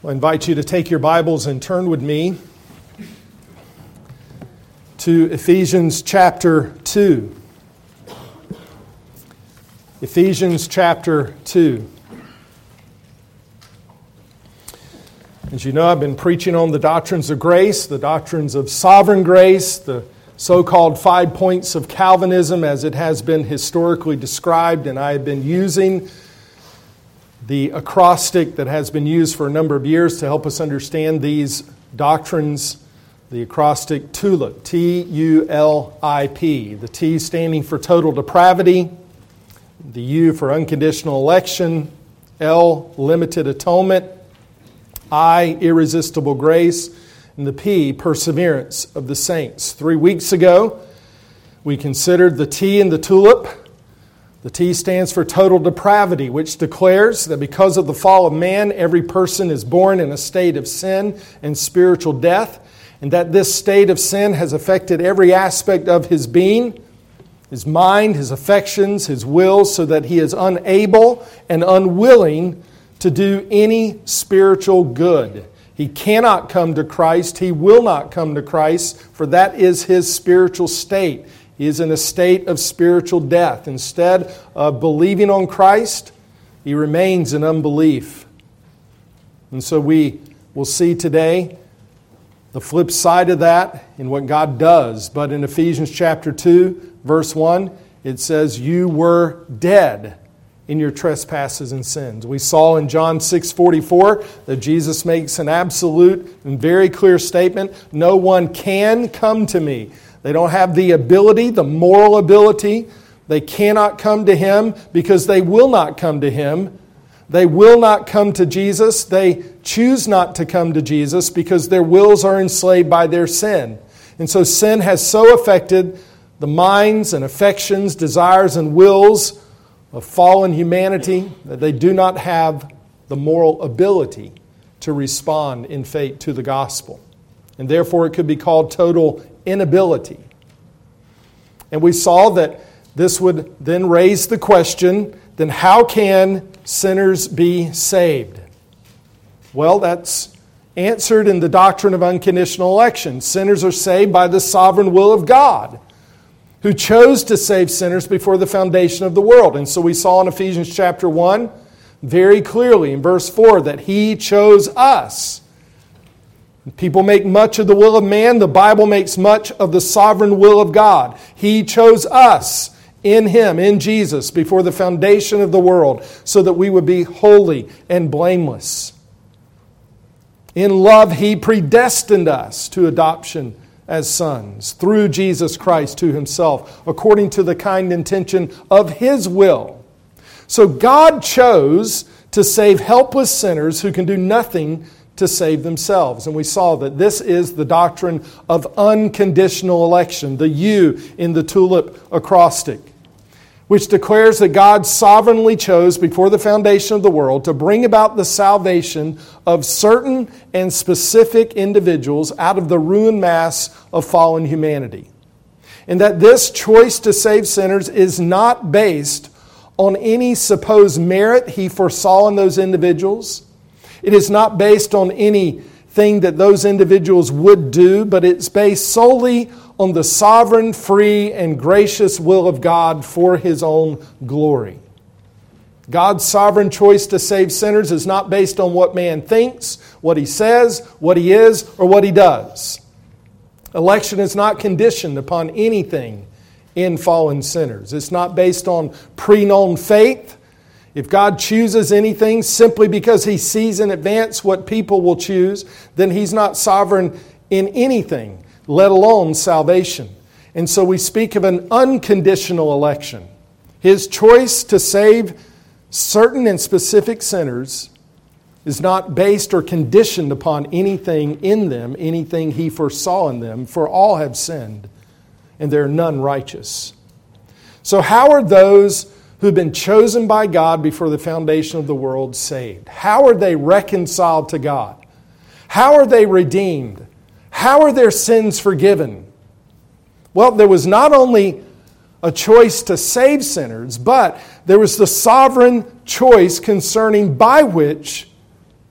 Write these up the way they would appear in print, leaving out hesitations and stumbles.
I invite you to take your Bibles and turn with me to Ephesians chapter 2. Ephesians chapter 2. As you know, I've been preaching on the doctrines of grace, the doctrines of sovereign grace, the so-called 5 points of Calvinism as it has been historically described, and I have been using the acrostic that has been used for a number of years to help us understand these doctrines, the acrostic TULIP, T-U-L-I-P, the T standing for total depravity, the U for unconditional election, L, limited atonement, I, irresistible grace, and the P, perseverance of the saints. 3 weeks ago, we considered the T in the TULIP. The T stands for total depravity, which declares that because of the fall of man, every person is born in a state of sin and spiritual death, and that this state of sin has affected every aspect of his being, his mind, his affections, his will, so that he is unable and unwilling to do any spiritual good. He cannot come to Christ. He will not come to Christ, for that is his spiritual state. He is in a state of spiritual death. Instead of believing on Christ, he remains in unbelief. And so we will see today the flip side of that in what God does. But in Ephesians chapter 2, verse 1, it says, "You were dead in your trespasses and sins." We saw in John 6:44 that Jesus makes an absolute and very clear statement. No one can come to me. They don't have the ability, the moral ability. They cannot come to Him because they will not come to Him. They will not come to Jesus. They choose not to come to Jesus because their wills are enslaved by their sin. And so sin has so affected the minds and affections, desires and wills of fallen humanity that they do not have the moral ability to respond in faith to the gospel. And therefore it could be called total inability. And we saw that this would then raise the question, then how can sinners be saved? Well, that's answered in the doctrine of unconditional election. Sinners are saved by the sovereign will of God, who chose to save sinners before the foundation of the world. And so we saw in Ephesians chapter 1 very clearly in verse 4 that He chose us. People make much of the will of man. The Bible makes much of the sovereign will of God. He chose us in Him, in Jesus, before the foundation of the world, so that we would be holy and blameless. In love, He predestined us to adoption as sons through Jesus Christ to Himself, according to the kind intention of His will. So God chose to save helpless sinners who can do nothing to save themselves. And we saw that this is the doctrine of unconditional election, the U in the TULIP acrostic, which declares that God sovereignly chose before the foundation of the world to bring about the salvation of certain and specific individuals out of the ruined mass of fallen humanity. And that this choice to save sinners is not based on any supposed merit He foresaw in those individuals. It is not based on anything that those individuals would do, but it's based solely on the sovereign, free, and gracious will of God for His own glory. God's sovereign choice to save sinners is not based on what man thinks, what he says, what he is, or what he does. Election is not conditioned upon anything in fallen sinners. It's not based on pre-known faith. If God chooses anything simply because He sees in advance what people will choose, then He's not sovereign in anything, let alone salvation. And so we speak of an unconditional election. His choice to save certain and specific sinners is not based or conditioned upon anything in them, anything He foresaw in them, for all have sinned, and there are none righteous. So how are those who've been chosen by God before the foundation of the world saved? How are they reconciled to God? How are they redeemed? How are their sins forgiven? Well, there was not only a choice to save sinners, but there was the sovereign choice concerning by which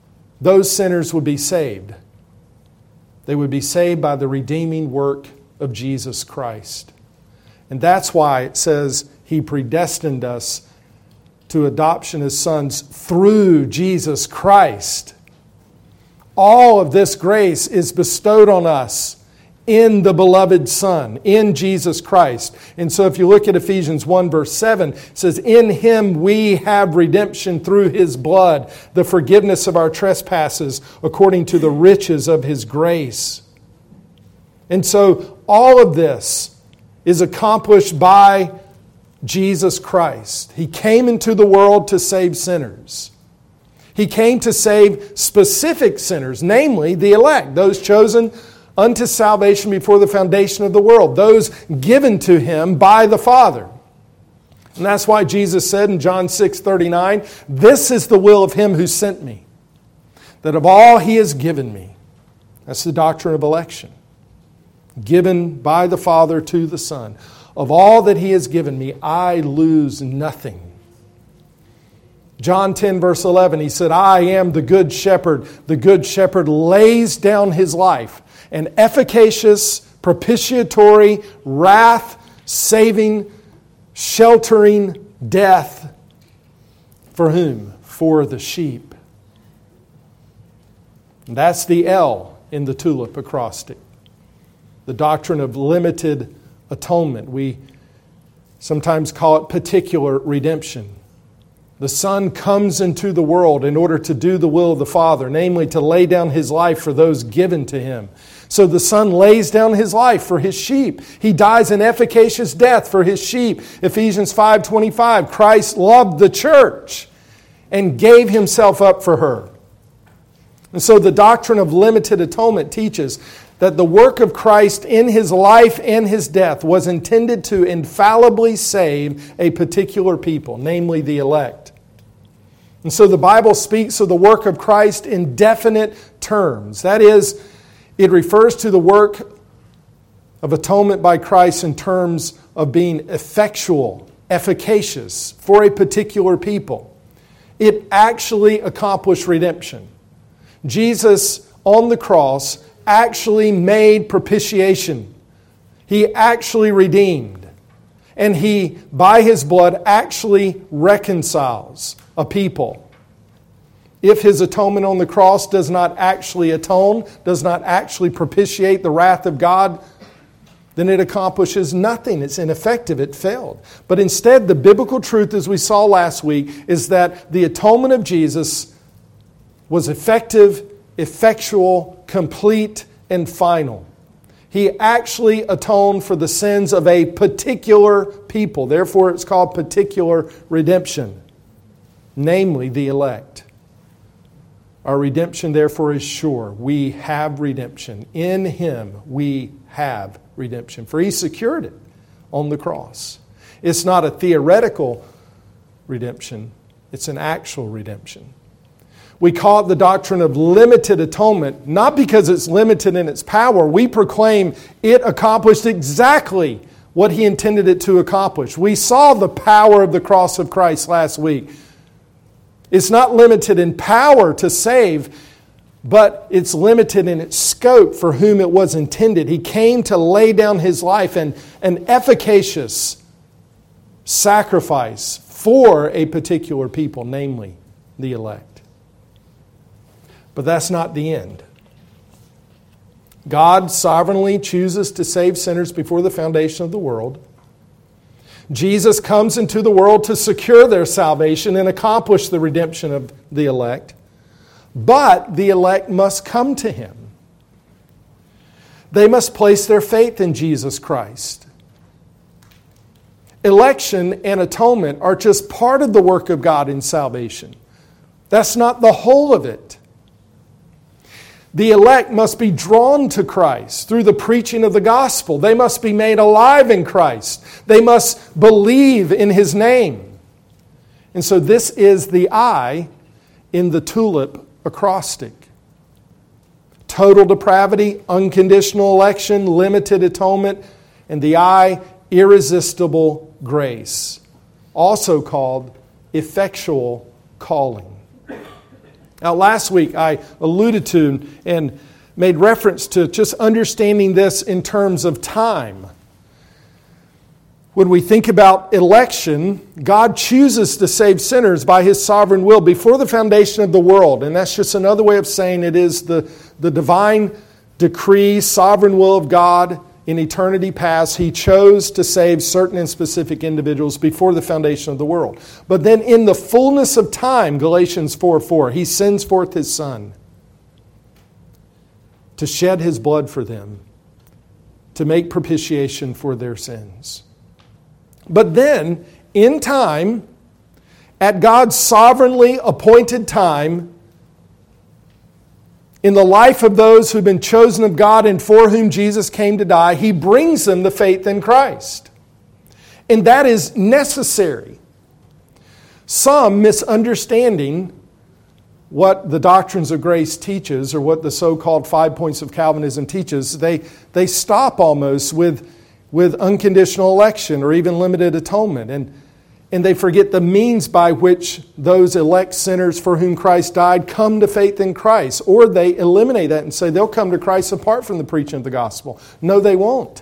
those sinners would be saved. They would be saved by the redeeming work of Jesus Christ. And that's why it says He predestined us to adoption as sons through Jesus Christ. All of this grace is bestowed on us in the beloved Son, in Jesus Christ. And so if you look at Ephesians 1 verse 7, it says, "In Him we have redemption through His blood, the forgiveness of our trespasses, according to the riches of His grace." And so all of this is accomplished by Jesus Christ. He came into the world to save sinners. He came to save specific sinners, namely the elect, those chosen unto salvation before the foundation of the world, those given to Him by the Father. And that's why Jesus said in John 6:39, "This is the will of Him who sent me, that of all He has given me," that's the doctrine of election, given by the Father to the Son, "of all that He has given me, I lose nothing." John 10 verse 11, He said, "I am the good shepherd. The good shepherd lays down his life, an efficacious, propitiatory, wrath-saving, sheltering death." For whom? For the sheep. And that's the L in the tulip acrostic. The doctrine of limited atonement. We sometimes call it particular redemption. The Son comes into the world in order to do the will of the Father, namely to lay down His life for those given to Him. So the Son lays down His life for His sheep. He dies an efficacious death for His sheep. Ephesians 5:25, Christ loved the church and gave Himself up for her. And so the doctrine of limited atonement teaches that the work of Christ in His life and His death was intended to infallibly save a particular people, namely the elect. And so the Bible speaks of the work of Christ in definite terms. That is, it refers to the work of atonement by Christ in terms of being effectual, efficacious for a particular people. It actually accomplished redemption. Jesus on the cross actually made propitiation. He actually redeemed. And He, by His blood, actually reconciles a people. If His atonement on the cross does not actually atone, does not actually propitiate the wrath of God, then it accomplishes nothing. It's ineffective. It failed. But instead, the biblical truth, as we saw last week, is that the atonement of Jesus was effective, effectual, complete, and final. He actually atoned for the sins of a particular people. Therefore, it's called particular redemption, namely the elect. Our redemption, therefore, is sure. We have redemption. In Him, we have redemption. For He secured it on the cross. It's not a theoretical redemption. It's an actual redemption. We call it the doctrine of limited atonement, not because it's limited in its power. We proclaim it accomplished exactly what He intended it to accomplish. We saw the power of the cross of Christ last week. It's not limited in power to save, but it's limited in its scope for whom it was intended. He came to lay down His life and an efficacious sacrifice for a particular people, namely the elect. But that's not the end. God sovereignly chooses to save sinners before the foundation of the world. Jesus comes into the world to secure their salvation and accomplish the redemption of the elect. But the elect must come to Him. They must place their faith in Jesus Christ. Election and atonement are just part of the work of God in salvation. That's not the whole of it. The elect must be drawn to Christ through the preaching of the gospel. They must be made alive in Christ. They must believe in His name. And so this is the I in the tulip acrostic. Total depravity, unconditional election, limited atonement, and the I, irresistible grace, also called effectual calling. Now, last week I alluded to and made reference to just understanding this in terms of time. When we think about election, God chooses to save sinners by His sovereign will before the foundation of the world. And that's just another way of saying it is the divine decree, sovereign will of God in eternity past. He chose to save certain and specific individuals before the foundation of the world. But then in the fullness of time, Galatians 4:4, He sends forth His Son to shed His blood for them, to make propitiation for their sins. But then, in time, at God's sovereignly appointed time, in the life of those who've been chosen of God and for whom Jesus came to die, He brings them to faith in Christ. And that is necessary. Some misunderstanding what the doctrines of grace teaches, or what the so-called 5 points of Calvinism teaches, they stop almost with unconditional election or even limited atonement. And they forget the means by which those elect sinners for whom Christ died come to faith in Christ. Or they eliminate that and say they'll come to Christ apart from the preaching of the gospel. No, they won't.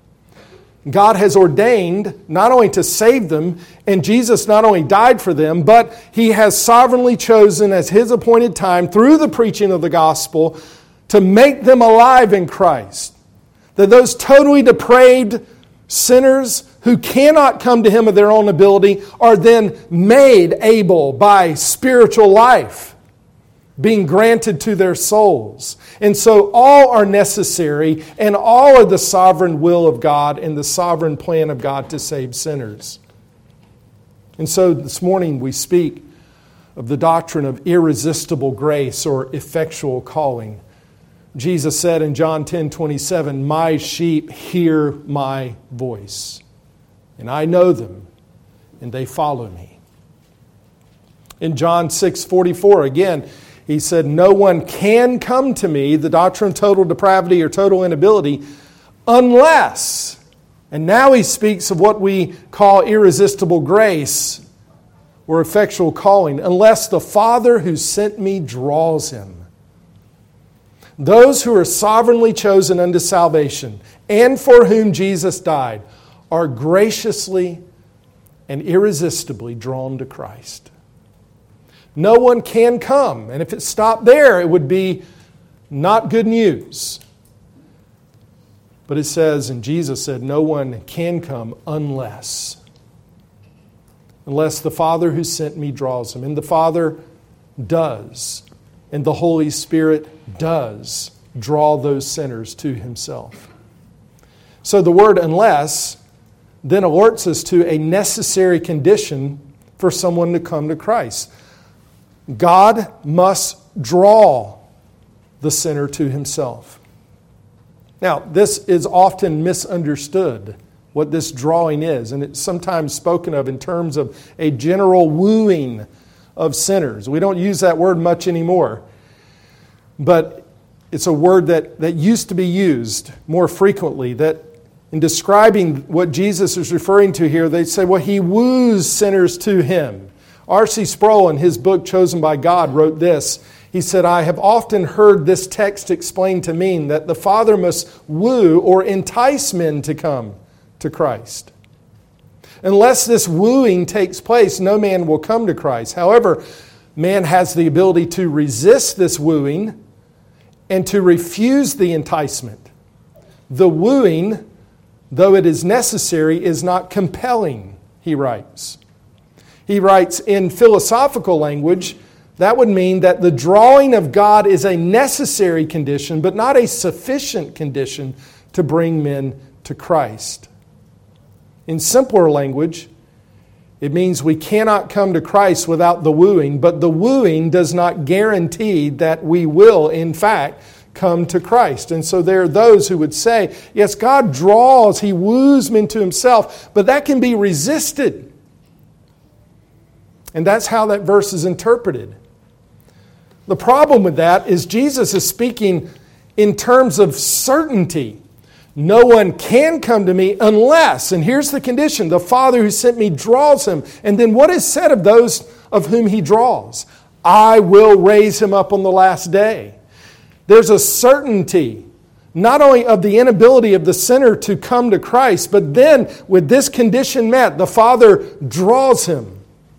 God has ordained not only to save them, and Jesus not only died for them, but He has sovereignly chosen as His appointed time through the preaching of the gospel to make them alive in Christ. That those totally depraved sinners who cannot come to Him of their own ability are then made able by spiritual life being granted to their souls. And so all are necessary, and all are the sovereign will of God and the sovereign plan of God to save sinners. And so this morning we speak of the doctrine of irresistible grace or effectual calling. Jesus said in John 10:27, "My sheep hear my voice, and I know them, and they follow me." In John 6:44, again, He said, "No one can come to me," the doctrine of total depravity or total inability, "unless," and now He speaks of what we call irresistible grace or effectual calling, "unless the Father who sent me draws him." Those who are sovereignly chosen unto salvation and for whom Jesus died are graciously and irresistibly drawn to Christ. No one can come, and if it stopped there, it would be not good news. But it says, and Jesus said, no one can come unless the Father who sent me draws him. And the Father does. And the Holy Spirit does draw those sinners to Himself. So the word "unless" then alerts us to a necessary condition for someone to come to Christ. God must draw the sinner to Himself. Now, this is often misunderstood, what this drawing is, and it's sometimes spoken of in terms of a general wooing of sinners. We don't use that word much anymore, but it's a word that used to be used more frequently, that in describing what Jesus is referring to here, they say, well, He woos sinners to Him. R.C. Sproul, in his book Chosen by God, wrote this. He said, "I have often heard this text explained to mean that the Father must woo or entice men to come to Christ. Unless this wooing takes place, no man will come to Christ. However, man has the ability to resist this wooing and to refuse the enticement. The wooing, though it is necessary, is not compelling," he writes. He writes, in philosophical language, that would mean that the drawing of God is a necessary condition, but not a sufficient condition to bring men to Christ. In simpler language, it means we cannot come to Christ without the wooing, but the wooing does not guarantee that we will, in fact, come to Christ. And so there are those who would say, yes, God draws, He woos men to Himself, but that can be resisted. And that's how that verse is interpreted. The problem with that is Jesus is speaking in terms of certainty. No one can come to me unless, and here's the condition, the Father who sent me draws him. And then what is said of those of whom He draws? I will raise him up on the last day. There's a certainty, not only of the inability of the sinner to come to Christ, but then with this condition met, the Father draws him.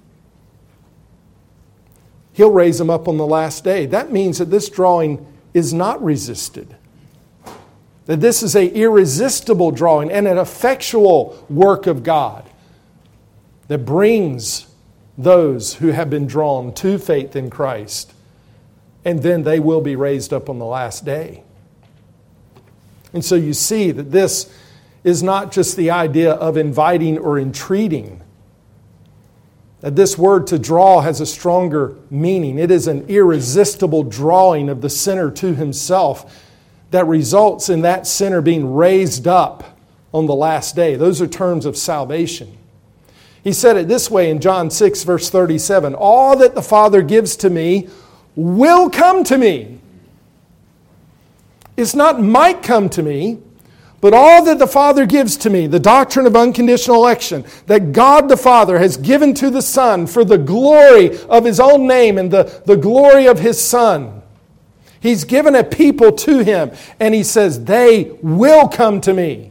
He'll raise him up on the last day. That means that this drawing is not resisted. That this is an irresistible drawing and an effectual work of God that brings those who have been drawn to faith in Christ. And then they will be raised up on the last day. And so you see that this is not just the idea of inviting or entreating. That this word to draw has a stronger meaning. It is an irresistible drawing of the sinner to himself that results in that sinner being raised up on the last day. Those are terms of salvation. He said it this way in John 6, verse 37. All that the Father gives to me will come to me. It's not might come to me, but all that the Father gives to me, the doctrine of unconditional election, that God the Father has given to the Son for the glory of His own name and the glory of His Son. He's given a people to Him, and He says, they will come to me.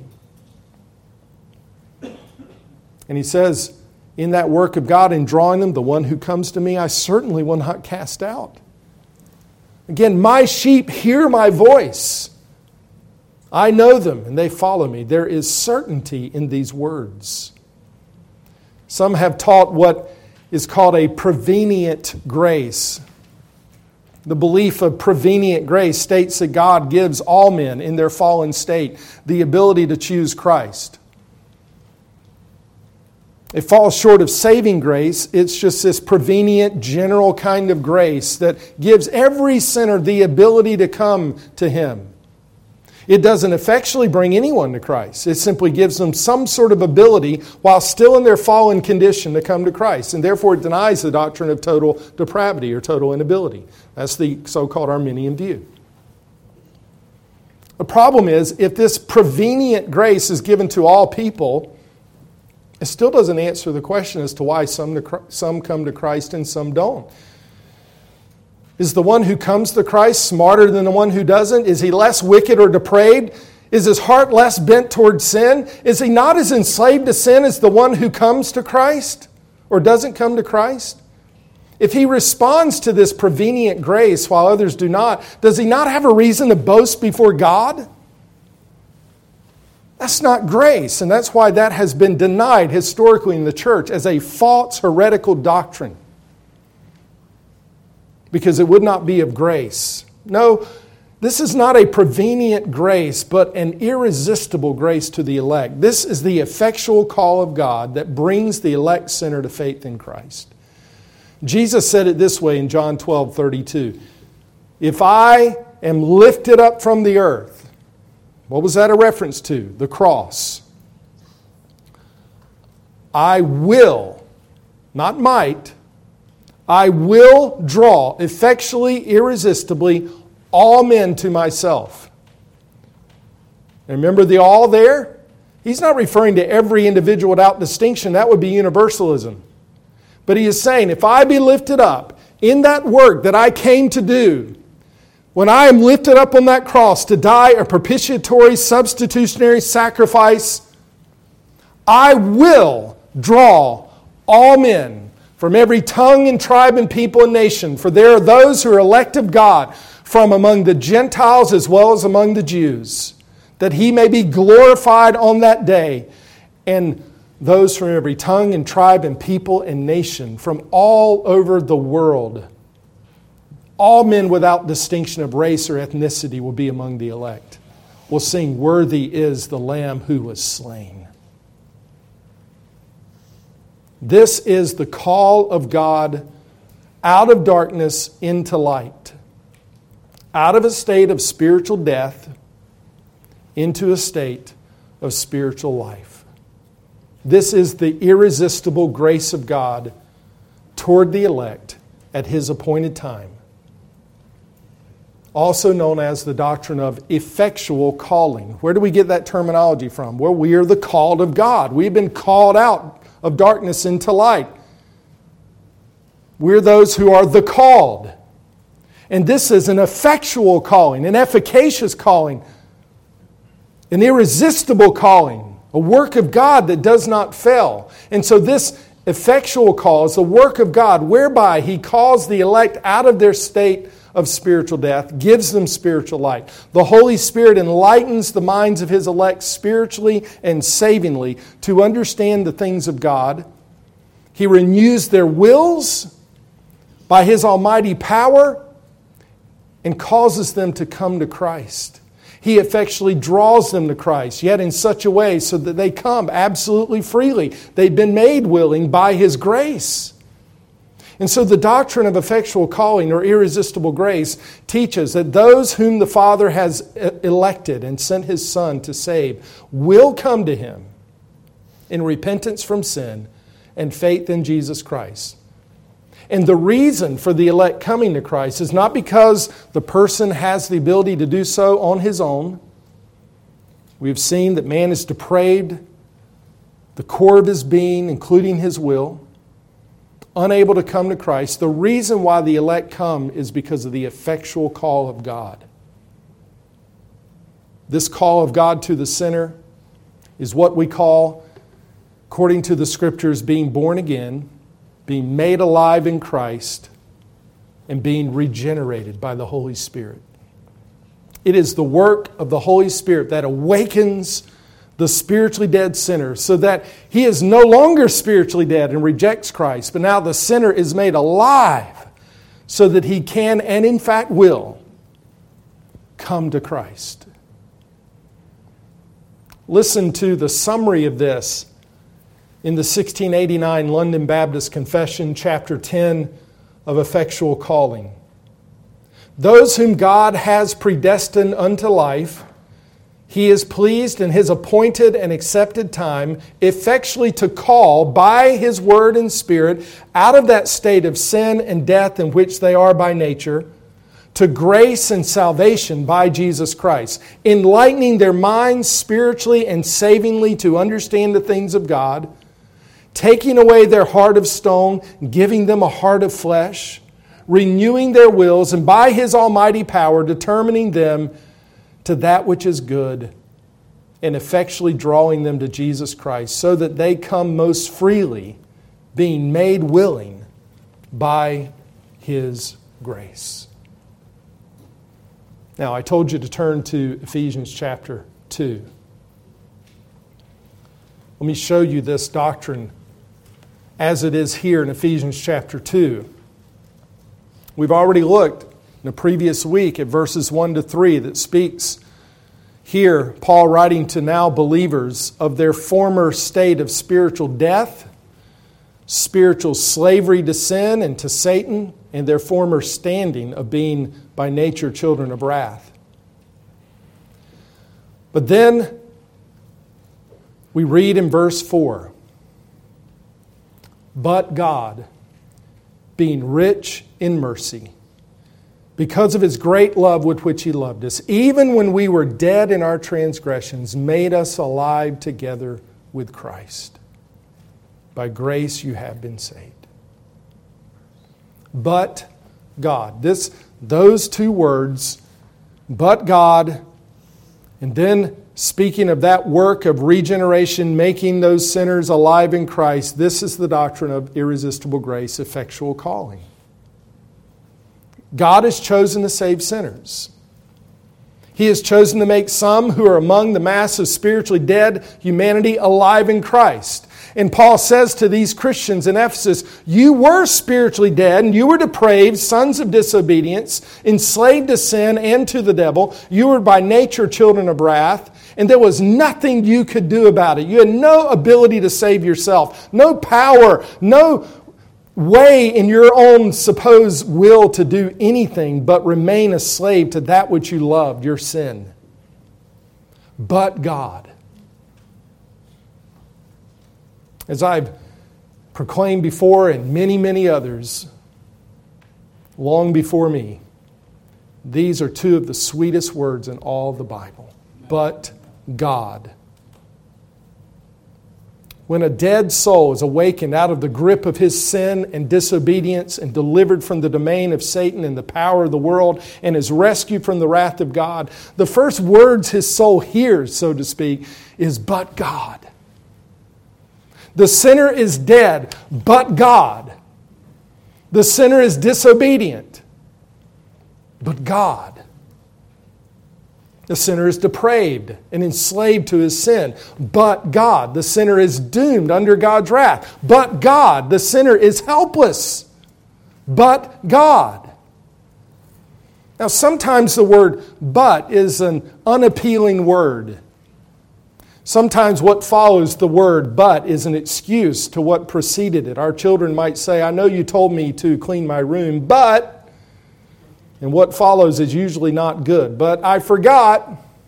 And He says, in that work of God in drawing them, the one who comes to me, I certainly will not cast out. Again, my sheep hear my voice. I know them and they follow me. There is certainty in these words. Some have taught what is called a prevenient grace. The belief of prevenient grace states that God gives all men in their fallen state the ability to choose Christ. It falls short of saving grace. It's just this prevenient, general kind of grace that gives every sinner the ability to come to Him. It doesn't effectually bring anyone to Christ. It simply gives them some sort of ability while still in their fallen condition to come to Christ. And therefore it denies the doctrine of total depravity or total inability. That's the so-called Arminian view. The problem is, if this prevenient grace is given to all people, it still doesn't answer the question as to why some come to Christ and some don't. Is the one who comes to Christ smarter than the one who doesn't? Is he less wicked or depraved? Is his heart less bent toward sin? Is he not as enslaved to sin as the one who comes to Christ or doesn't come to Christ? If he responds to this prevenient grace while others do not, does he not have a reason to boast before God? That's not grace, and that's why that has been denied historically in the church as a false heretical doctrine. Because it would not be of grace. No, this is not a prevenient grace, but an irresistible grace to the elect. This is the effectual call of God that brings the elect sinner to faith in Christ. Jesus said it this way in John 12:32. If I am lifted up from the earth, what was that a reference to? The cross. I will, not might, I will draw effectually, irresistibly, all men to myself. And remember the all there? He's not referring to every individual without distinction. That would be universalism. But he is saying, if I be lifted up in that work that I came to do, when I am lifted up on that cross to die a propitiatory, substitutionary sacrifice, I will draw all men from every tongue and tribe and people and nation. For there are those who are elect of God from among the Gentiles as well as among the Jews, that He may be glorified on that day. And those from every tongue and tribe and people and nation from all over the world. All men without distinction of race or ethnicity will be among the elect. Will sing, "Worthy is the Lamb who was slain." This is the call of God out of darkness into light. Out of a state of spiritual death into a state of spiritual life. This is the irresistible grace of God toward the elect at His appointed time. Also known as the doctrine of effectual calling. Where do we get that terminology from? Well, we are the called of God. We've been called out of darkness into light. We're those who are the called. And this is an effectual calling, an efficacious calling, an irresistible calling, a work of God that does not fail. And so this effectual call is the work of God whereby He calls the elect out of their state of spiritual death, gives them spiritual light. The Holy Spirit enlightens the minds of His elect spiritually and savingly to understand the things of God. He renews their wills by His almighty power and causes them to come to Christ. He effectually draws them to Christ, yet in such a way so that they come absolutely freely. They've been made willing by His grace. And so the doctrine of effectual calling or irresistible grace teaches that those whom the Father has elected and sent His Son to save will come to Him in repentance from sin and faith in Jesus Christ. And the reason for the elect coming to Christ is not because the person has the ability to do so on his own. We've seen that man is depraved, the core of his being, including his will, unable to come to Christ. The reason why the elect come is because of the effectual call of God. This call of God to the sinner is what we call, according to the Scriptures, being born again, being made alive in Christ, and being regenerated by the Holy Spirit. It is the work of the Holy Spirit that awakens the spiritually dead sinner so that he is no longer spiritually dead and rejects Christ, but now the sinner is made alive so that he can and in fact will come to Christ. Listen to the summary of this in the 1689 London Baptist Confession, chapter 10 of Effectual Calling. Those whom God has predestined unto life, He is pleased in His appointed and accepted time effectually to call by His Word and Spirit out of that state of sin and death in which they are by nature, to grace and salvation by Jesus Christ, enlightening their minds spiritually and savingly to understand the things of God, taking away their heart of stone, giving them a heart of flesh, renewing their wills, and by His almighty power determining them to that which is good, and effectually drawing them to Jesus Christ, so that they come most freely, being made willing by His grace. Now, I told you to turn to Ephesians chapter 2. Let me show you this doctrine as it is here in Ephesians chapter 2. We've already looked in the previous week at verses 1 to 3 that speaks here, Paul writing to now believers of their former state of spiritual death, spiritual slavery to sin and to Satan, and their former standing of being by nature children of wrath. But then we read in verse 4, but God, being rich in mercy, because of His great love with which He loved us, even when we were dead in our transgressions, made us alive together with Christ. By grace you have been saved. But God. Those two words, but God, and then speaking of that work of regeneration, making those sinners alive in Christ, this is the doctrine of irresistible grace, effectual calling. God has chosen to save sinners. He has chosen to make some who are among the mass of spiritually dead humanity alive in Christ. And Paul says to these Christians in Ephesus, you were spiritually dead and you were depraved, sons of disobedience, enslaved to sin and to the devil. You were by nature children of wrath, and there was nothing you could do about it. You had no ability to save yourself, no power, no way in your own supposed will to do anything but remain a slave to that which you loved, your sin. But God. As I've proclaimed before, and many, many others long before me, these are two of the sweetest words in all the Bible. But God. when a dead soul is awakened out of the grip of his sin and disobedience and delivered from the domain of Satan and the power of the world and is rescued from the wrath of God, the first words his soul hears, so to speak, is, "But God." The sinner is dead, but God. The sinner is disobedient, but God. The sinner is depraved and enslaved to his sin, but God. The sinner is doomed under God's wrath, but God. The sinner is helpless, but God. Now, sometimes the word "but" is an unappealing word. Sometimes what follows the word "but" is an excuse to what preceded it. Our children might say, "I know you told me to clean my room, but..." And what follows is usually not good. "But I forgot."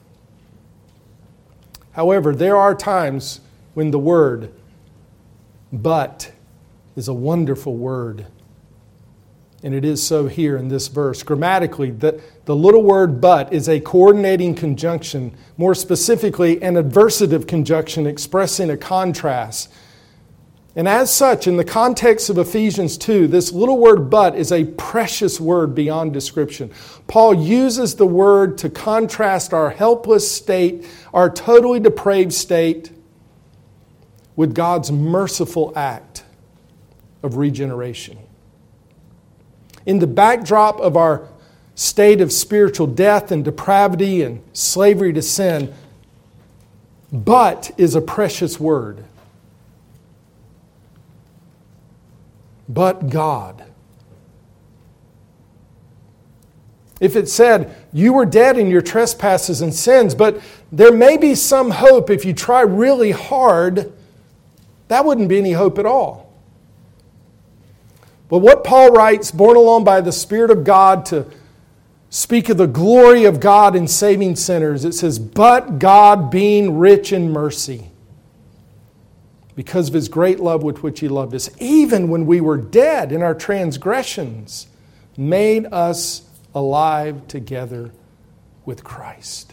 However, there are times when the word "but" is a wonderful word. And it is so here in this verse. Grammatically, the little word "but" is a coordinating conjunction, more specifically an adversative conjunction expressing a contrast. And as such, in the context of Ephesians 2, this little word "but" is a precious word beyond description. Paul uses the word to contrast our helpless state, our totally depraved state, with God's merciful act of regeneration. In the backdrop of our state of spiritual death and depravity and slavery to sin, "but" is a precious word. But God. If it said, "You were dead in your trespasses and sins, but there may be some hope if you try really hard," that wouldn't be any hope at all. But what Paul writes, borne along by the Spirit of God to speak of the glory of God in saving sinners, it says, "But God, being rich in mercy, because of His great love with which He loved us, even when we were dead in our transgressions, made us alive together with Christ."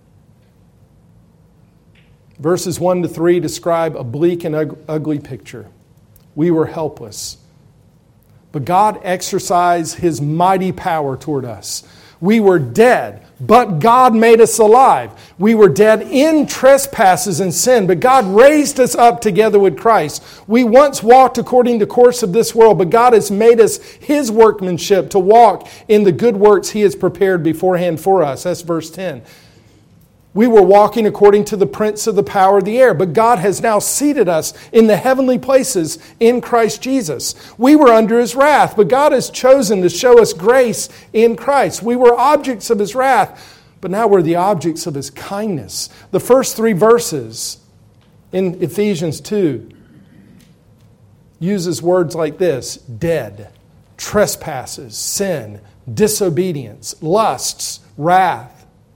Verses 1 to 3 describe a bleak and ugly picture. We were helpless, but God exercised His mighty power toward us. We were dead, but God made us alive. We were dead in trespasses and sin, but God raised us up together with Christ. We once walked according to the course of this world, but God has made us His workmanship to walk in the good works He has prepared beforehand for us. That's verse 10. We were walking according to the prince of the power of the air, but God has now seated us in the heavenly places in Christ Jesus. We were under His wrath, but God has chosen to show us grace in Christ. We were objects of His wrath, but now we're the objects of His kindness. The first 3 verses in Ephesians 2 uses words like this: dead, trespasses, sin, disobedience, lusts, wrath.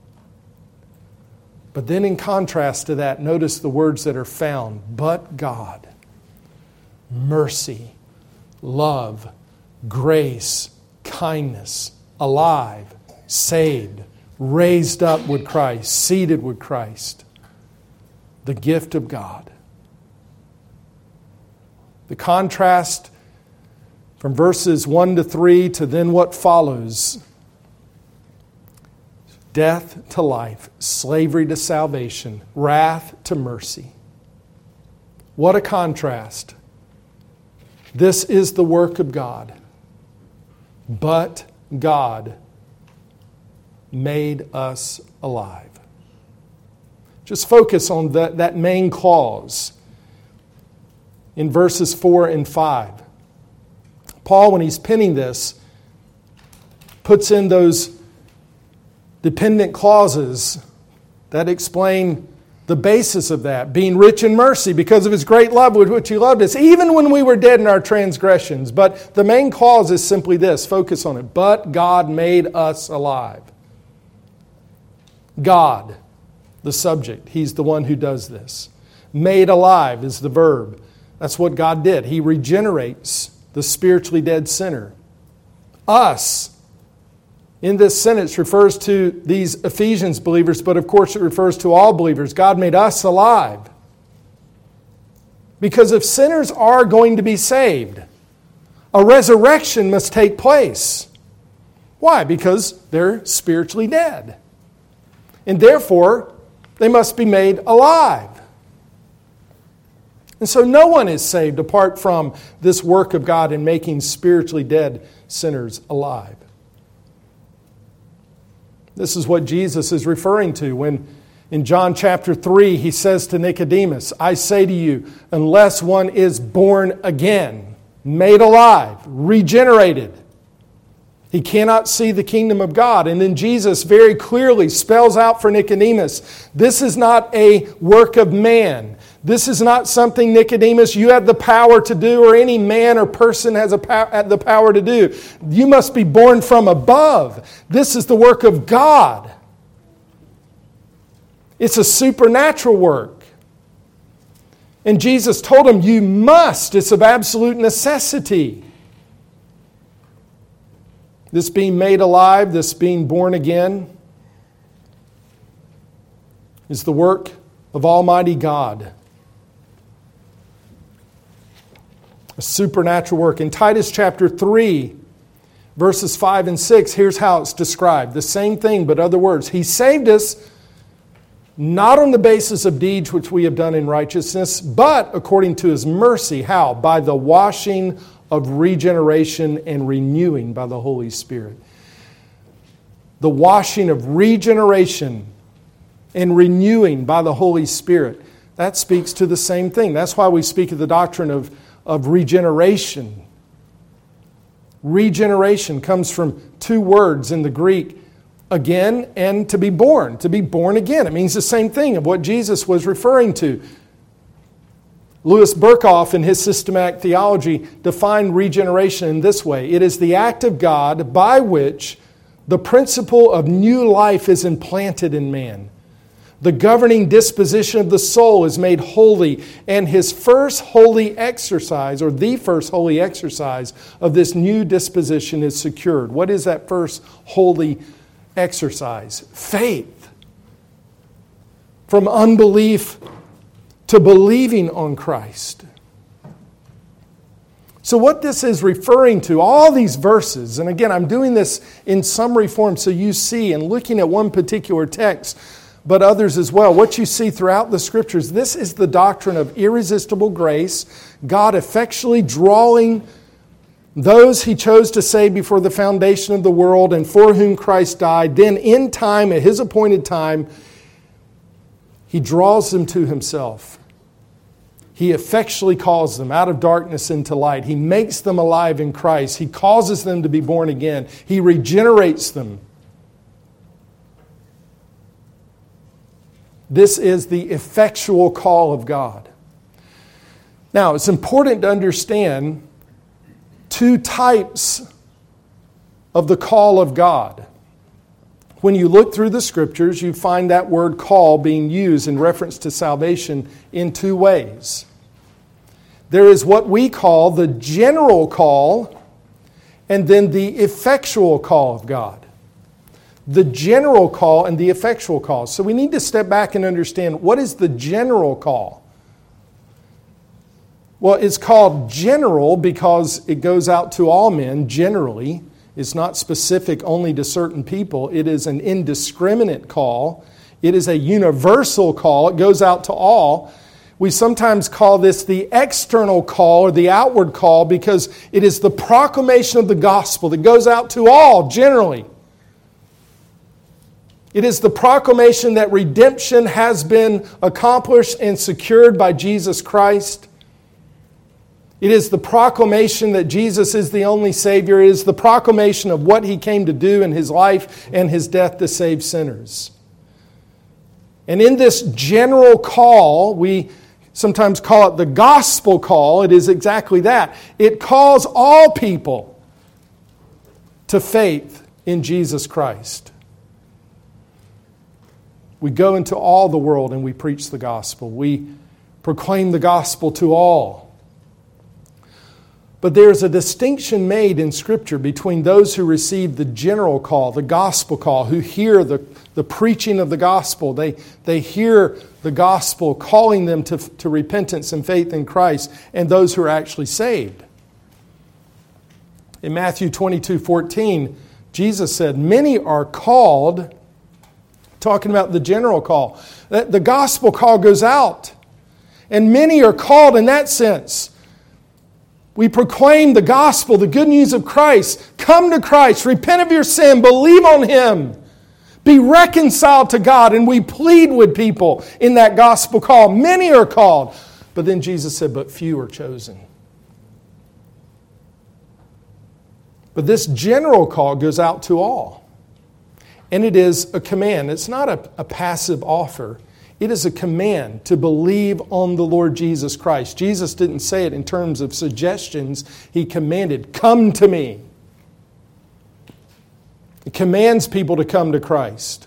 But then in contrast to that, notice the words that are found: but God, mercy, love, grace, kindness, alive, saved, raised up with Christ, seated with Christ, the gift of God. The contrast from verses 1 to 3 to then what follows: death to life, slavery to salvation, wrath to mercy. What a contrast. This is the work of God. But God made us alive. Just focus on that main clause in verses 4 and 5. Paul, when he's penning this, puts in those dependent clauses that explain the basis of that. Being rich in mercy because of His great love with which He loved us, even when we were dead in our transgressions. But the main clause is simply this. Focus on it. But God made us alive. God, the subject. He's the one who does this. Made alive is the verb. That's what God did. He regenerates the spiritually dead sinner. Us, in this sentence, refers to these Ephesians believers, but of course it refers to all believers. God made us alive. Because if sinners are going to be saved, a resurrection must take place. Why? Because they're spiritually dead. And therefore, they must be made alive. And so no one is saved apart from this work of God in making spiritually dead sinners alive. This is what Jesus is referring to when in John chapter 3 he says to Nicodemus, I say to you, unless one is born again, made alive, regenerated, he cannot see the kingdom of God. And then Jesus very clearly spells out for Nicodemus, this is not a work of man. This is not something, Nicodemus, you have the power to do or any man or person has the power to do. You must be born from above. This is the work of God. It's a supernatural work. And Jesus told him, you must. It's of absolute necessity. This being made alive, this being born again, is the work of Almighty God. A supernatural work. In Titus chapter 3, verses 5 and 6, here's how it's described. The same thing, but other words. He saved us not on the basis of deeds which we have done in righteousness, but according to His mercy. How? By the washing of regeneration and renewing by the Holy Spirit. The washing of regeneration and renewing by the Holy Spirit. That speaks to the same thing. That's why we speak of the doctrine of regeneration. Regeneration comes from two words in the Greek, again and to be born again. It means the same thing of what Jesus was referring to. Louis Berkhoff, in his systematic theology, defined regeneration in this way. It is the act of God by which the principle of new life is implanted in man. The governing disposition of the soul is made holy, and his first holy exercise, or the first holy exercise of this new disposition is secured. What is that first holy exercise? Faith. From unbelief to believing on Christ. So what this is referring to, all these verses, and again, I'm doing this in summary form so you see, and looking at one particular text, but others as well. What you see throughout the Scriptures, this is the doctrine of irresistible grace, God effectually drawing those He chose to save before the foundation of the world and for whom Christ died. Then in time, at His appointed time, He draws them to Himself. He effectually calls them out of darkness into light. He makes them alive in Christ. He causes them to be born again. He regenerates them. This is the effectual call of God. Now, it's important to understand two types of the call of God. When you look through the Scriptures, you find that word call being used in reference to salvation in two ways. There is what we call the general call, and then the effectual call of God. The general call and the effectual call. So we need to step back and understand, what is the general call? Well, it's called general because it goes out to all men generally. It's not specific only to certain people. It is an indiscriminate call. It is a universal call. It goes out to all. We sometimes call this the external call or the outward call because it is the proclamation of the gospel that goes out to all generally. It is the proclamation that redemption has been accomplished and secured by Jesus Christ. It is the proclamation that Jesus is the only Savior. It is the proclamation of what He came to do in His life and His death to save sinners. And in this general call, we sometimes call it the gospel call. It is exactly that. It calls all people to faith in Jesus Christ. We go into all the world and we preach the gospel. We proclaim the gospel to all. But there's a distinction made in Scripture between those who receive the general call, the gospel call, who hear the preaching of the gospel. They hear the gospel calling them to repentance and faith in Christ, and those who are actually saved. In Matthew 22:14, Jesus said, many are called, talking about the general call. The gospel call goes out, and many are called in that sense. We proclaim the gospel, the good news of Christ. Come to Christ, repent of your sin, believe on Him. Be reconciled to God, and we plead with people in that gospel call. Many are called. But then Jesus said, but few are chosen. But this general call goes out to all. And it is a command. It's not a passive offer. It is a command to believe on the Lord Jesus Christ. Jesus didn't say it in terms of suggestions. He commanded, come to me. He commands people to come to Christ.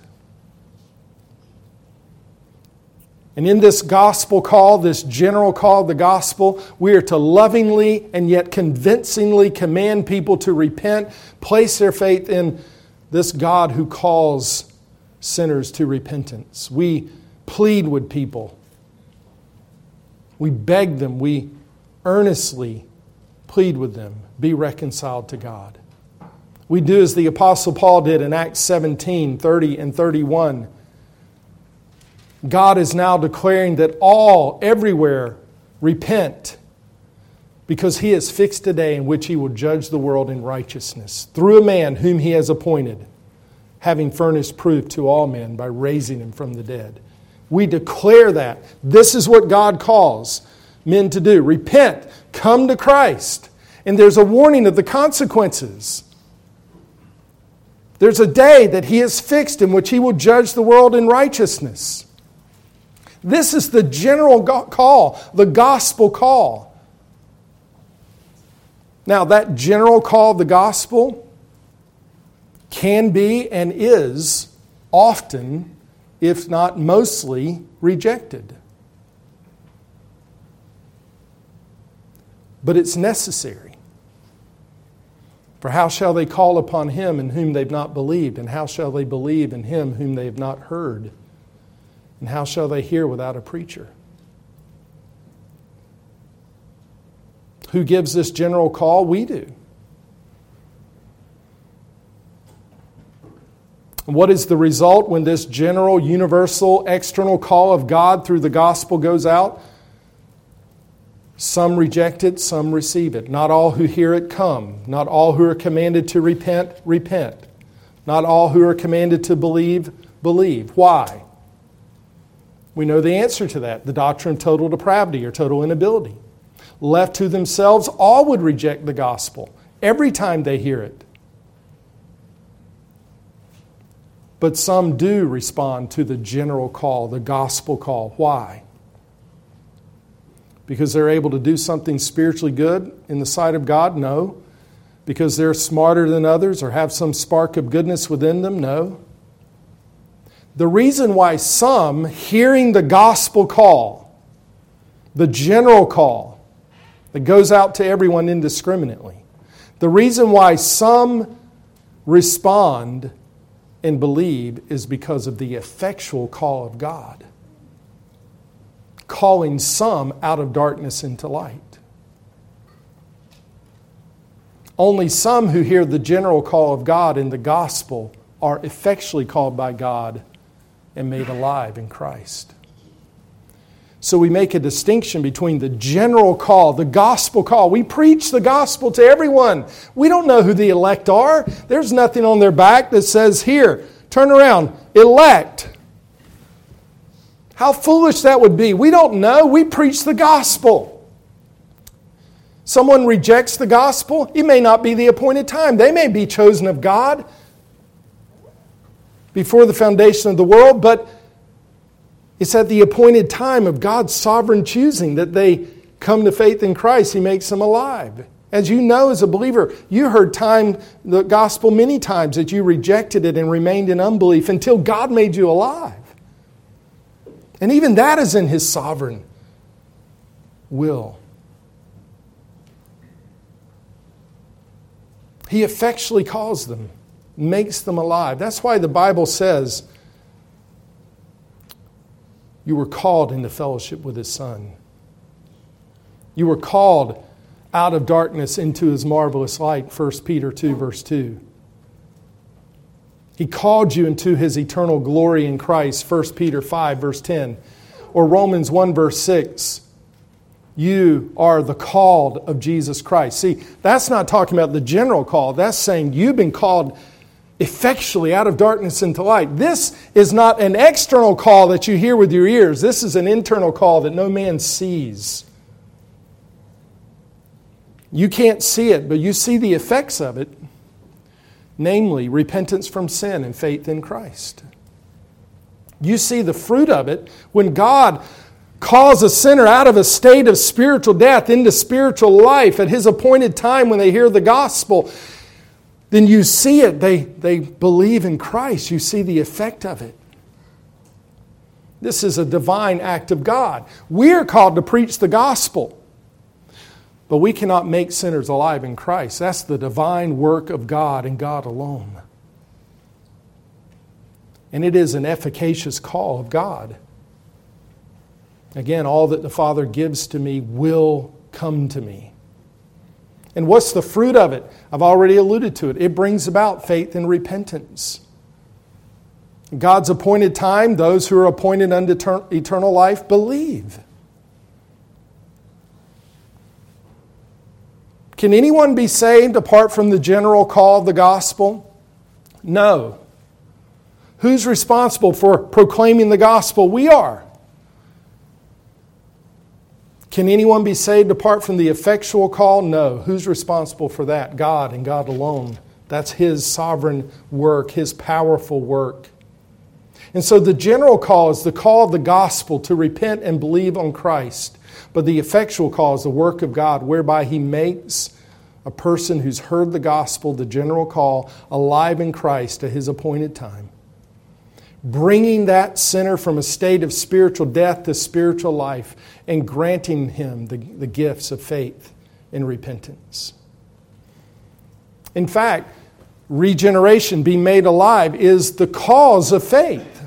And in this gospel call, this general call of the gospel, we are to lovingly and yet convincingly command people to repent, place their faith in this God who calls sinners to repentance. We plead with people. We beg them. We earnestly plead with them. Be reconciled to God. We do as the Apostle Paul did in Acts 17, 30 and 31. God is now declaring that all, everywhere, repent, because He has fixed a day in which He will judge the world in righteousness through a man whom He has appointed, having furnished proof to all men by raising Him from the dead. We declare that. This is what God calls men to do. Repent, come to Christ. And there's a warning of the consequences. There's a day that He has fixed in which He will judge the world in righteousness. This is the general call, the gospel call. Now, that general call of the gospel can be and is often, if not mostly, rejected. But it's necessary. For how shall they call upon Him in whom they've not believed? And how shall they believe in Him whom they have not heard? And how shall they hear without a preacher? Who gives this general call? We do. What is the result when this general, universal, external call of God through the gospel goes out? Some reject it, some receive it. Not all who hear it come. Not all who are commanded to repent, repent. Not all who are commanded to believe, believe. Why? We know the answer to that. The doctrine of total depravity or total inability. Left to themselves, all would reject the gospel every time they hear it. But some do respond to the general call, the gospel call. Why? Because they're able to do something spiritually good in the sight of God? No. Because they're smarter than others or have some spark of goodness within them? No. The reason why some, hearing the gospel call, the general call that goes out to everyone indiscriminately, the reason why some respond and believe is because of the effectual call of God, calling some out of darkness into light. Only some who hear the general call of God in the gospel are effectually called by God and made alive in Christ. So we make a distinction between the general call, the gospel call. We preach the gospel to everyone. We don't know who the elect are. There's nothing on their back that says, here, turn around, elect. How foolish that would be. We don't know. We preach the gospel. Someone rejects the gospel, it may not be the appointed time. They may be chosen of God before the foundation of the world, but it's at the appointed time of God's sovereign choosing that they come to faith in Christ. He makes them alive. As you know as a believer, you heard the gospel many times that you rejected it and remained in unbelief until God made you alive. And even that is in His sovereign will. He effectually calls them, makes them alive. That's why the Bible says you were called into fellowship with His Son. You were called out of darkness into His marvelous light, 1 Peter 2, verse 2. He called you into His eternal glory in Christ, 1 Peter 5, verse 10. Or Romans 1, verse 6. You are the called of Jesus Christ. See, that's not talking about the general call. That's saying you've been called effectually out of darkness into light. This is not an external call that you hear with your ears. This is an internal call that no man sees. You can't see it, but you see the effects of it. Namely, repentance from sin and faith in Christ. You see the fruit of it when God calls a sinner out of a state of spiritual death into spiritual life at His appointed time when they hear the gospel. Then you see it. They believe in Christ. You see the effect of it. This is a divine act of God. We are called to preach the gospel. But we cannot make sinners alive in Christ. That's the divine work of God and God alone. And it is an efficacious call of God. Again, all that the Father gives to me will come to me. And what's the fruit of it? I've already alluded to it. It brings about faith and repentance. In God's appointed time, those who are appointed unto eternal life believe. Can anyone be saved apart from the general call of the gospel? No. Who's responsible for proclaiming the gospel? We are. Can anyone be saved apart from the effectual call? No. Who's responsible for that? God and God alone. That's His sovereign work, His powerful work. And so the general call is the call of the gospel to repent and believe on Christ. But the effectual call is the work of God whereby He makes a person who's heard the gospel, the general call, alive in Christ at His appointed time. Bringing that sinner from a state of spiritual death to spiritual life and granting him the gifts of faith and repentance. In fact, regeneration, being made alive, is the cause of faith.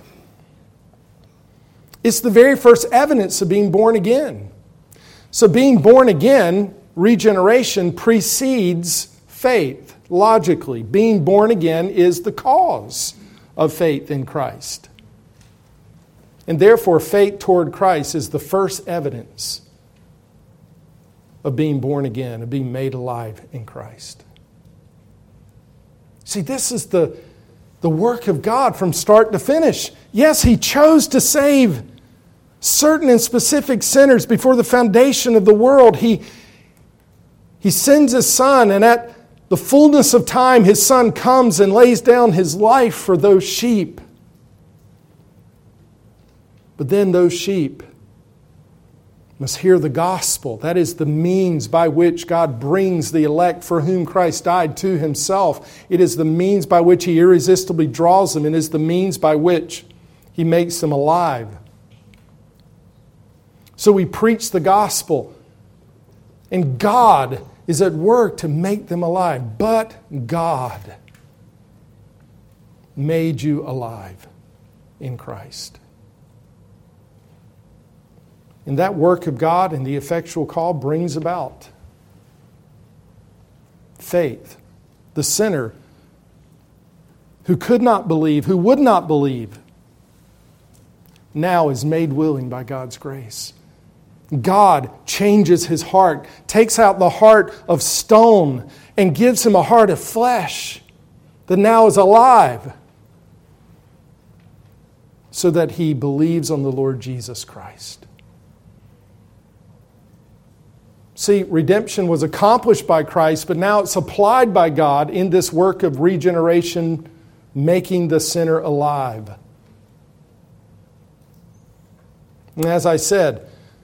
It's the very first evidence of being born again. So being born again, regeneration, precedes faith. Logically, being born again is the cause of faith in Christ. And therefore, faith toward Christ is the first evidence of being born again, of being made alive in Christ. See, this is the work of God from start to finish. Yes, He chose to save certain and specific sinners before the foundation of the world. He sends His Son, and at the fullness of time, His Son comes and lays down His life for those sheep. But then those sheep must hear the gospel. That is the means by which God brings the elect for whom Christ died to Himself. It is the means by which He irresistibly draws them. It is the means by which He makes them alive. So we preach the gospel, and God is at work to make them alive. But God made you alive in Christ. And that work of God and the effectual call brings about faith. The sinner who could not believe, who would not believe, now is made willing by God's grace. God changes his heart, takes out the heart of stone and gives him a heart of flesh that now is alive, so that he believes on the Lord Jesus Christ. See, redemption was accomplished by Christ, but now it's applied by God in this work of regeneration, making the sinner alive. And as I said,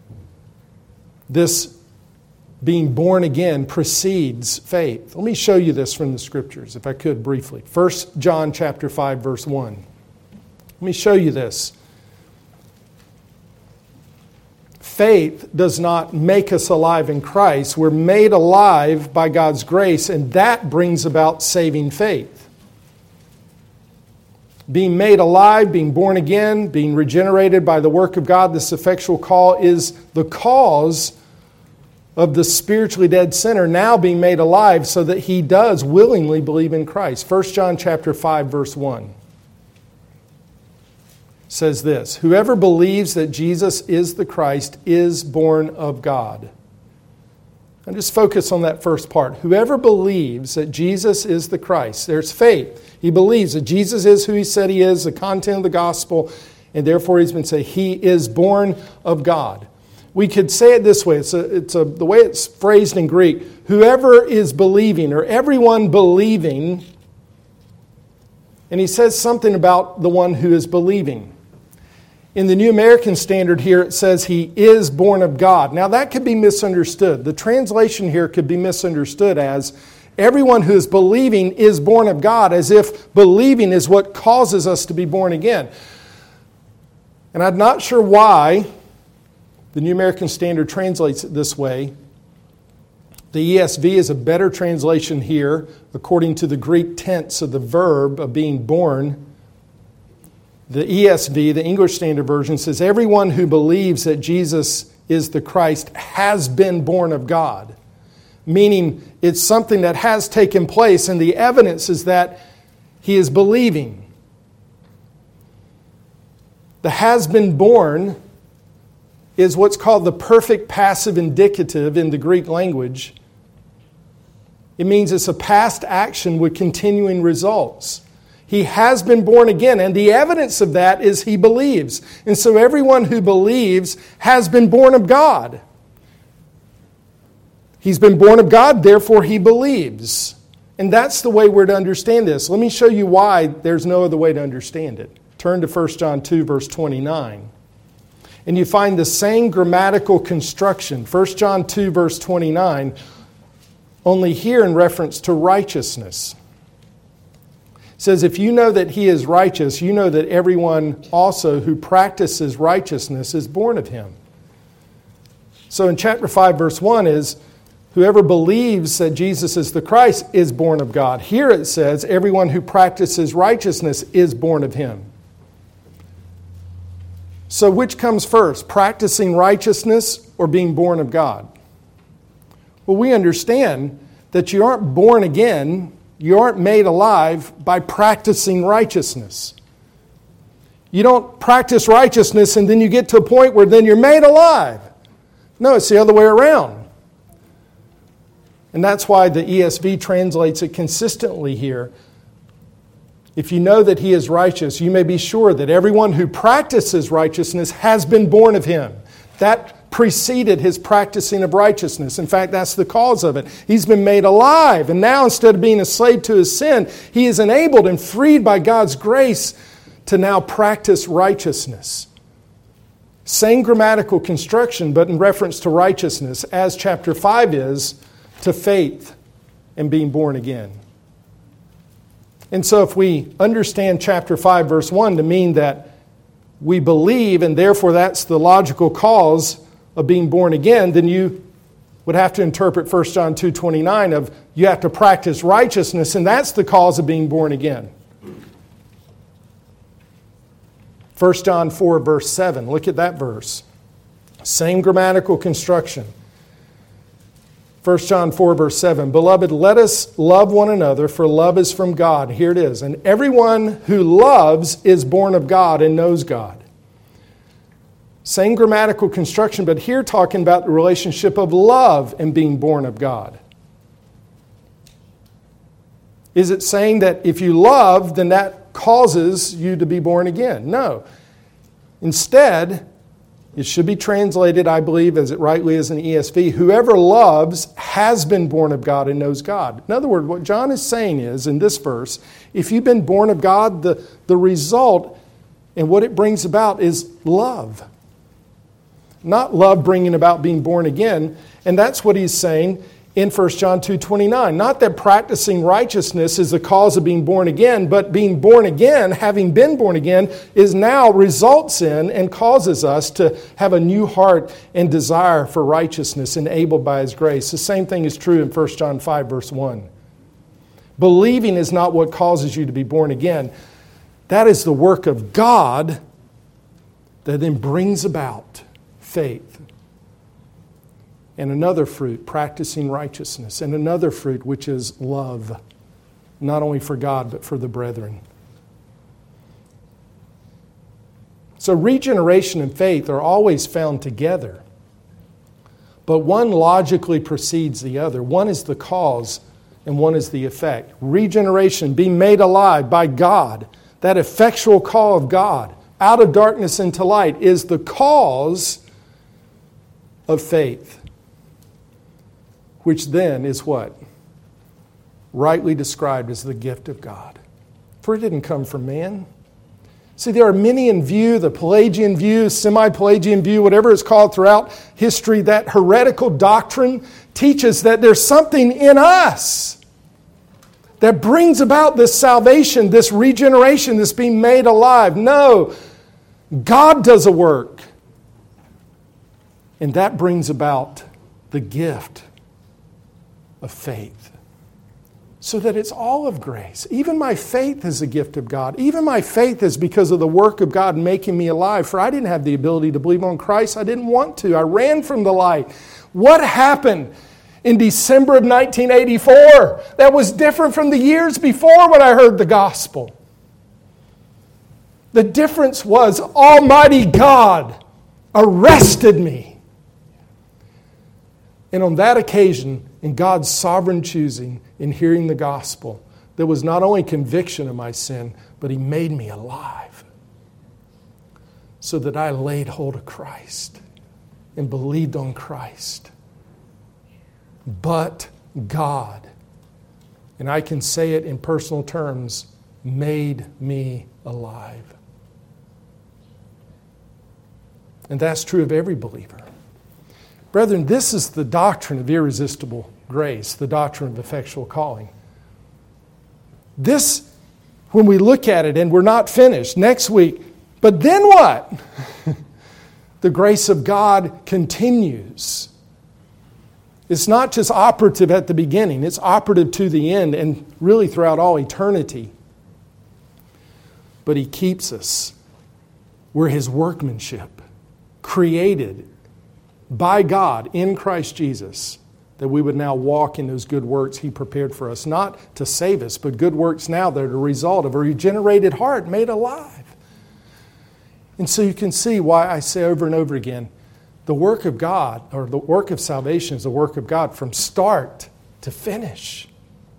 this being born again precedes faith. Let me show you this from the Scriptures, if I could briefly. 1 John chapter 5, verse 1. Let me show you this. faith does not make us alive in Christ. We're made alive by God's grace, and that brings about saving faith. Being made alive, being born again, being regenerated by the work of God, this effectual call, is the cause of the spiritually dead sinner now being made alive so that he does willingly believe in Christ. 1 John chapter 5, verse 1 says this, "Whoever believes that Jesus is the Christ is born of God." And just focus on that first part. Whoever believes that Jesus is the Christ, there's faith. He believes that Jesus is who he said he is, the content of the gospel, and therefore he's been saying he is born of God. We could say it this way. The way it's phrased in Greek. Whoever is believing, or everyone believing, and he says something about the one who is believing. In the New American Standard here, it says he is born of God. Now that could be misunderstood. The translation here could be misunderstood as everyone who is believing is born of God, as if believing is what causes us to be born again. And I'm not sure why the New American Standard translates it this way. The ESV is a better translation here, according to the Greek tense of the verb of being born. The ESV, the English Standard Version, says everyone who believes that Jesus is the Christ has been born of God. Meaning it's something that has taken place, and the evidence is that he is believing. The has been born is what's called the perfect passive indicative in the Greek language. It means it's a past action with continuing results. He has been born again, and the evidence of that is he believes. And so everyone who believes has been born of God. He's been born of God, therefore he believes. And that's the way we're to understand this. Let me show you why there's no other way to understand it. Turn to 1 John 2, verse 29. And you find the same grammatical construction. 1 John 2, verse 29, only here in reference to righteousness. It says, if you know that he is righteous, you know that everyone also who practices righteousness is born of him. So in chapter 5, verse 1 is, whoever believes that Jesus is the Christ is born of God. Here it says, everyone who practices righteousness is born of him. So which comes first, practicing righteousness or being born of God? Well, we understand that you aren't born again, you aren't made alive by practicing righteousness. You don't practice righteousness and then you get to a point where then you're made alive. No, it's the other way around. And that's why the ESV translates it consistently here. If you know that he is righteous, you may be sure that everyone who practices righteousness has been born of him. That preceded his practicing of righteousness. In fact, that's the cause of it. He's been made alive, and now instead of being a slave to his sin, he is enabled and freed by God's grace to now practice righteousness. Same grammatical construction, but in reference to righteousness, as chapter 5 is to faith and being born again. And so if we understand chapter 5, verse 1 to mean that we believe, and therefore that's the logical cause of being born again, then you would have to interpret 1 John 2:29 of you have to practice righteousness, and that's the cause of being born again. 1 John 4, verse 7. Look at that verse. Same grammatical construction. 1 John 4, verse 7. Beloved, let us love one another, for love is from God. Here it is. And everyone who loves is born of God and knows God. Same grammatical construction, but here talking about the relationship of love and being born of God. Is it saying that if you love, then that causes you to be born again? No. Instead, it should be translated, I believe, as it rightly is in the ESV, whoever loves has been born of God and knows God. In other words, what John is saying is, in this verse, if you've been born of God, the result and what it brings about is love. Not love bringing about being born again. And that's what he's saying. in 1 John 2:29. Not that practicing righteousness is the cause of being born again, but being born again, having been born again, is now results in and causes us to have a new heart and desire for righteousness enabled by His grace. The same thing is true in 1 John 5, verse 1. Believing is not what causes you to be born again. That is the work of God that then brings about faith. And another fruit, practicing righteousness. And another fruit, which is love, not only for God, but for the brethren. So regeneration and faith are always found together. But one logically precedes the other. One is the cause and one is the effect. Regeneration, being made alive by God, that effectual call of God out of darkness into light, is the cause of faith. Which then is what? Rightly described as the gift of God. For it didn't come from man. See, there are many in view, the Pelagian view, semi-Pelagian view, whatever it's called throughout history, that heretical doctrine teaches that there's something in us that brings about this salvation, this regeneration, this being made alive. No, God does a work. And that brings about the gift of faith. So that it's all of grace. Even my faith is a gift of God. Even my faith is because of the work of God making me alive. For I didn't have the ability to believe on Christ. I didn't want to. I ran from the light. What happened in December of 1984 that was different from the years before when I heard the gospel? The difference was Almighty God arrested me. And on that occasion, in God's sovereign choosing, in hearing the gospel, there was not only conviction of my sin, but He made me alive. So that I laid hold of Christ and believed on Christ. But God, and I can say it in personal terms, made me alive. And that's true of every believer. Brethren, this is the doctrine of irresistible grace, the doctrine of effectual calling. This, when we look at it, and we're not finished next week, but then what? The grace of God continues. It's not just operative at the beginning, it's operative to the end and really throughout all eternity. But He keeps us. We're His workmanship, created by God in Christ Jesus, that we would now walk in those good works He prepared for us, not to save us, but good works now that are the result of a regenerated heart made alive. And so you can see why I say over and over again, the work of God, or the work of salvation, is the work of God from start to finish.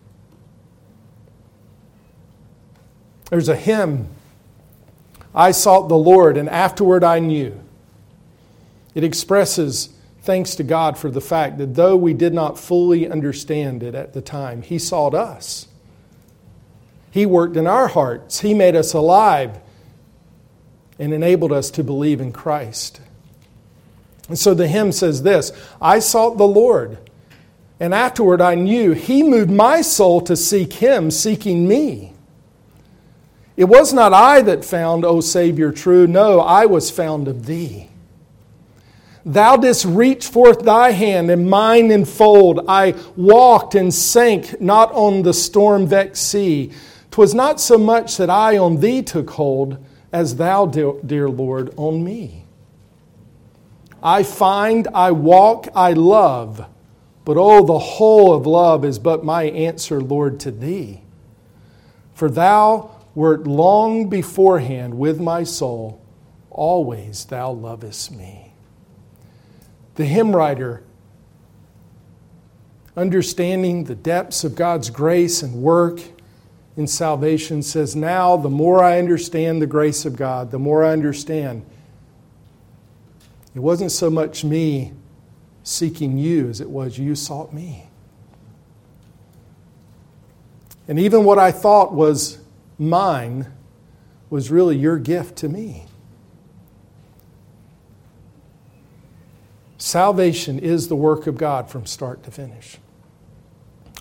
There's a hymn, I sought the Lord and afterward I knew. It expresses thanks to God for the fact that though we did not fully understand it at the time, He sought us. He worked in our hearts. He made us alive and enabled us to believe in Christ. And so the hymn says this, I sought the Lord, and afterward I knew He moved my soul to seek Him, seeking me. It was not I that found, O Savior true, no, I was found of Thee. Thou didst reach forth Thy hand, and mine enfold. I walked and sank not on the storm-vexed sea. 'Twas not so much that I on Thee took hold, as Thou, dear Lord, on me. I find, I walk, I love, but oh, the whole of love is but my answer, Lord, to Thee. For Thou wert long beforehand with my soul, always Thou lovest me. The hymn writer, understanding the depths of God's grace and work in salvation, says, now the more I understand the grace of God, the more I understand it wasn't so much me seeking You as it was You sought me. And even what I thought was mine was really Your gift to me. Salvation is the work of God from start to finish.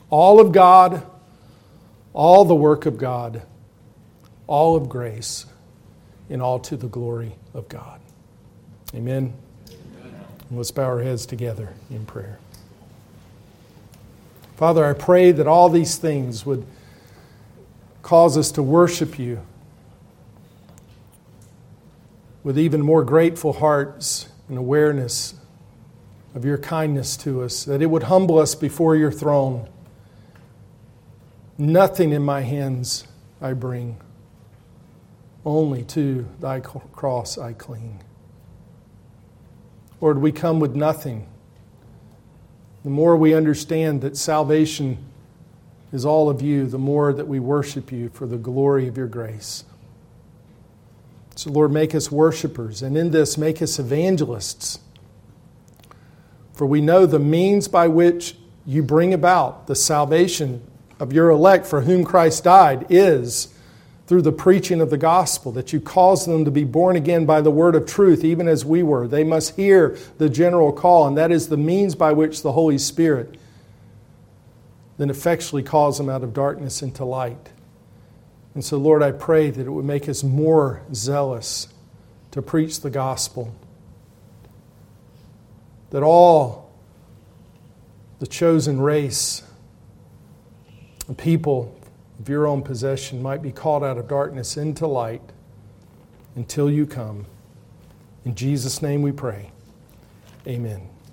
All of God, all the work of God, all of grace, and all to the glory of God. Amen. And let's bow our heads together in prayer. Father, I pray that all these things would cause us to worship you with even more grateful hearts and awareness of your kindness to us, that it would humble us before your throne. Nothing in my hands I bring, only to thy cross I cling. Lord, we come with nothing. The more we understand that salvation is all of you, the more that we worship you for the glory of your grace. So, Lord, make us worshipers, and in this, make us evangelists. For we know the means by which you bring about the salvation of your elect for whom Christ died is through the preaching of the gospel, that you cause them to be born again by the word of truth, even as we were. They must hear the general call, and that is the means by which the Holy Spirit then effectually calls them out of darkness into light. And so, Lord, I pray that it would make us more zealous to preach the gospel, that all the chosen race, the people of your own possession might be called out of darkness into light until you come. In Jesus' name we pray. Amen.